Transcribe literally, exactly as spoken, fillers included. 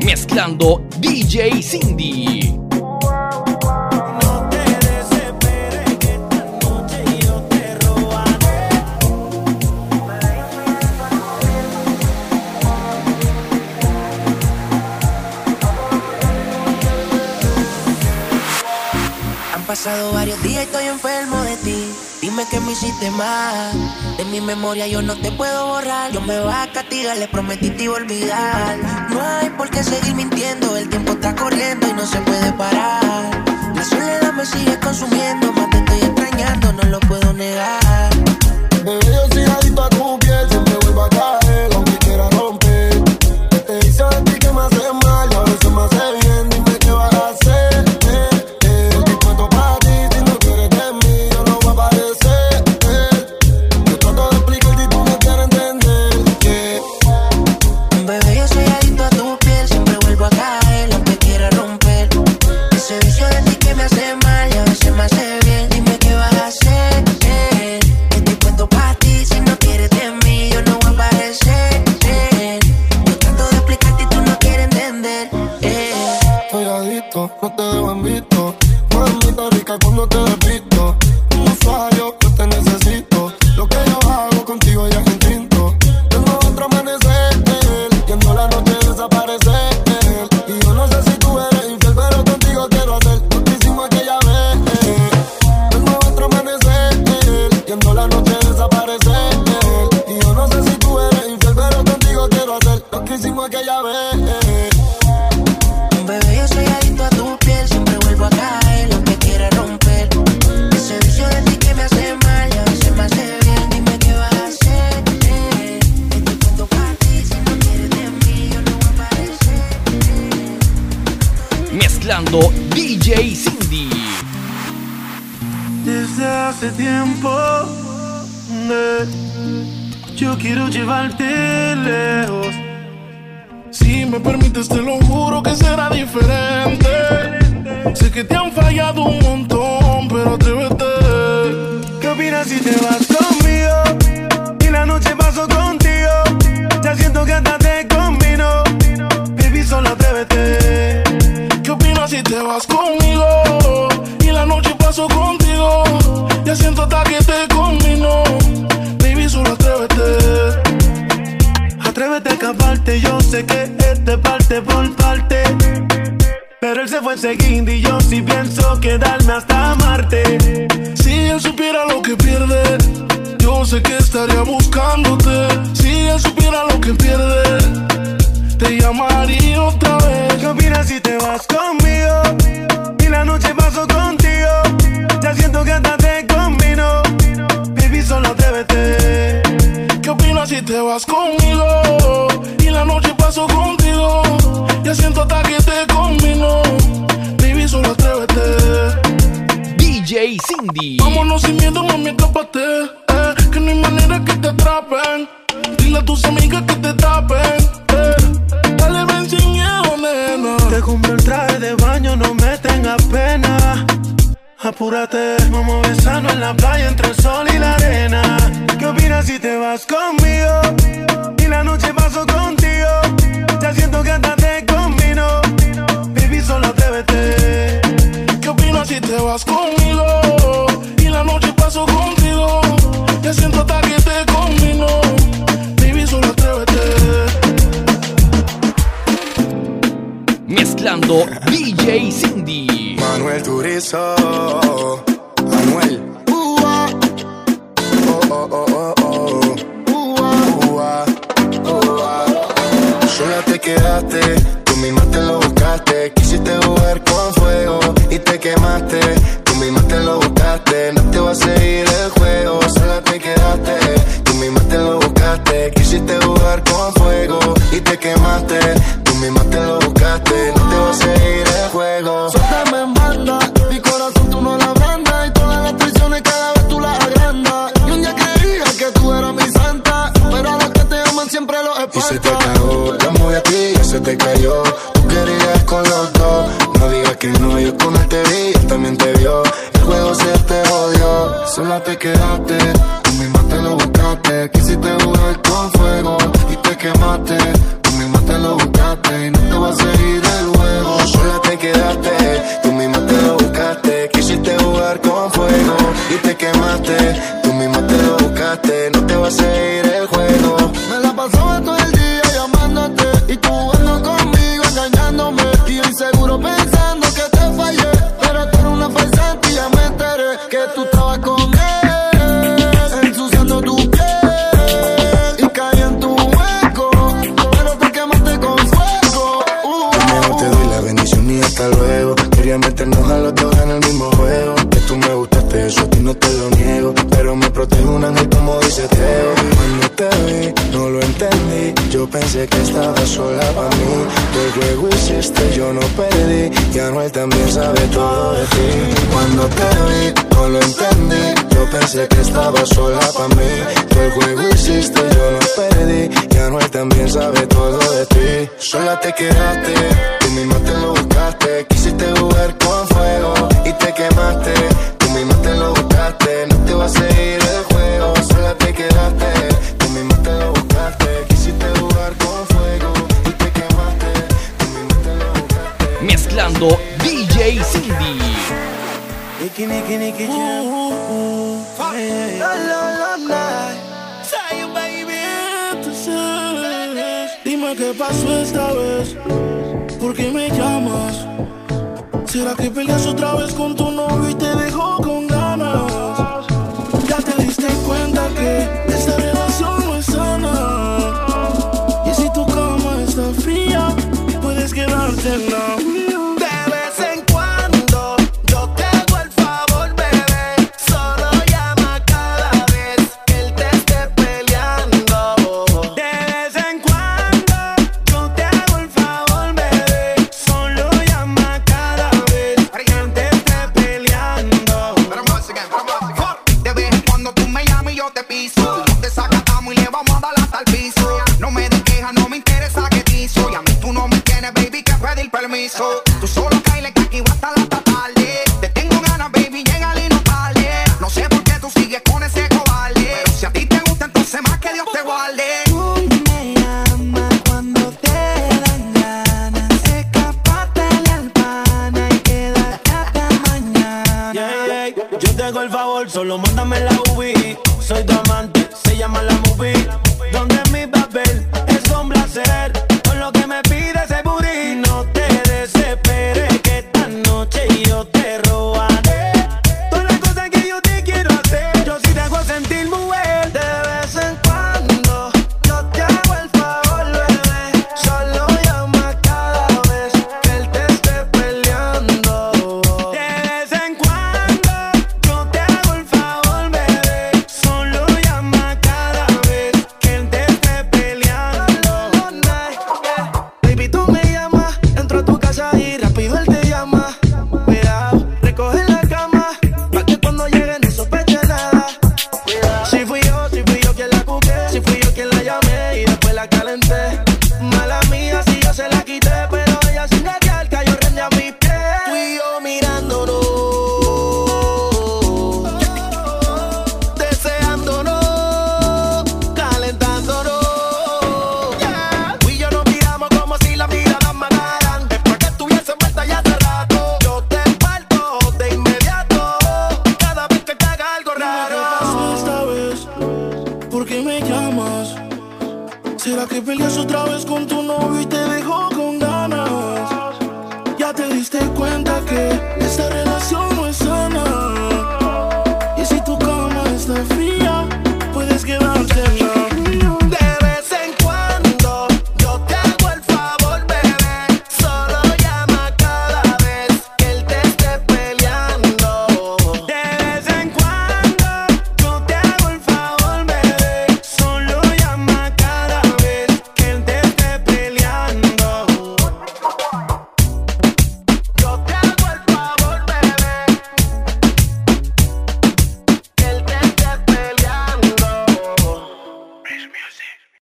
Mezclando D J Cindy. Han pasado varios días y estoy enfermo de ti. Dime que me hiciste mal. De mi memoria yo no te puedo borrar. Yo me voy a castigar, le prometí te iba a olvidar. No hay por qué seguir mintiendo. El tiempo está corriendo y no se puede parar. La soledad me sigue consumiendo. Más te estoy extrañando, no lo puedo negar. Bebé, yo soy adicto a tu piel. Siempre vuelvo a caer, aunque quiera romper. Te dice a ti que me hace mal y a veces me hace bien. Dime qué vas a hacer. No te dejo en visto, mamita rica cuando te despisto. Un usuario, yo te necesito. Lo que yo hago contigo ya es instinto. Tengo otro amanecer, viendo la noche desaparecer. Y yo no sé si tú eres infiel, pero contigo quiero hacer lo que hicimos aquella vez. Tengo otro amanecer, viendo la noche desaparecer. Y yo no sé si tú eres infiel, pero contigo quiero hacer lo que hicimos aquella vez. Bebé, yo soy adicto a tu piel, siempre vuelvo a caer, lo que quiera romper. Ese vicio de ti que me hace mal y a veces me hace bien. Dime qué vas a hacer. Estoy puesto para ti, si no quieres de mí, yo no voy a aparecer. Mezclando D J Cindy. Desde hace tiempo eh, yo quiero llevarte lejos. Si me permites te lo juro que será diferente. Sé que te han fallado un montón, pero atrévete. ¿Qué opinas si te vas conmigo? Y la noche paso contigo. Ya siento que hasta te combino. Baby, solo atrévete. ¿Qué opinas si te vas conmigo? Y la noche paso contigo. Ya siento hasta que te combino. Baby, solo atrévete. Atrévete a escaparte, yo sé que es de parte por parte. Pero él se fue enseguida y yo sí pienso quedarme hasta Marte. Si él supiera lo que pierde, yo sé que estaría buscándote. Si él supiera lo que pierde, te llamaría otra vez. ¿Qué opinas si te vas conmigo? Y la noche paso contigo. Ya siento que hasta te combino. Baby, solo atrévete. ¿Qué opinas si te vas conmigo? Y la noche paso contigo. Ya siento hasta que te combino. Baby, solo atrévete. D J Cindy. Vámonos sin miedo, mami, escápate. Eh, que no hay manera que te atrapen. Dile a tus amigas que te tapen. Eh, dale, ven sin miedo, nena. Te compro el traje de baño, no me tengas pena. Apúrate, vamos a besarnos en la playa entre el sol y la arena. ¿Qué opinas si te vas conmigo? Y la noche paso contigo. Ya siento que hasta te combino. Baby, solo atrévete. ¿Qué opinas si te vas conmigo? Y la noche paso contigo. Ya siento hasta que te combino. Baby, solo atrévete. Mezclando D J Cindy. Manuel Turizo, Manuel. Uh-ah. Oh, oh, oh, oh, oh. Uh-ah. Uh-ah. Sola te quedaste, tú misma te lo buscaste. Quisiste jugar con fuego y te quemaste. Tú misma te lo buscaste, no te va a seguir el juego. Sola te quedaste, tú misma te lo buscaste. Quisiste jugar con fuego y te quemaste. Tú misma te lo buscaste, no te va a seguir el juego. Suéltame en banda, mi corazón tú no la abrandas. Y todas las traiciones cada vez tú las agrandas. Y un día creía que tú eras mi santa, pero a los que te aman siempre los espantas. Y se te cagó, la movie a ti ya se te cayó. Tú querías con los dos, no digas que no, yo con él te vi, él también te vio. El juego se te jodió, sola te quedaste. Tú misma te lo buscaste, quisiste jugar con fuego y te quemaste. Tú misma te lo buscaste y no te va a seguir gustaría meternos a los dos en el mismo juego. Que tú me gustaste, eso a ti no te lo niego. Pero me protege un ángel como dice Teo. Cuando te vi, no lo entendí. Yo pensé que estabas sola pa' mí. Tú el juego hiciste, yo no perdí. Y Anuel también sabe todo de ti. Cuando te vi, no lo entendí. Yo pensé que estabas sola pa' mí. Tú el juego hiciste, yo no perdí. Y Anuel también sabe todo de ti. Sola te quedaste, tú misma te lo buscaste. Quisiste jugar con fuego y te quemaste. Tú misma te lo buscaste, no te vas a seguir el juego. Sola te quedaste, tú misma te lo buscaste. Quisiste jugar con fuego y te quemaste. Tú misma te lo buscaste. Mezclando D J Cindy. Nicky, Nicky, Nicky, Jam. La, la, la, la. Say you, baby, entonces dime qué pasó esta vez. ¿Por qué me llamas? ¿Será que peleas otra vez con tu novio y te dejó con ganas? Ya te diste cuenta que esta relación no es sana. Y si tu cama está fría, puedes quedarte en la mía. Tú solo caile que aquí va hasta la tarde. Te tengo ganas, baby, llegale y no tarde. No sé por qué tú sigues con ese cobarde, pero si a ti te gusta, entonces más que Dios te guarde. Tú me llamas cuando te dan ganas. Escapátele al pana y quédate hasta mañana. Yeah, yeah. Yo te hago el favor, solo mándame la U V. Soy tu amante, se llama la movie.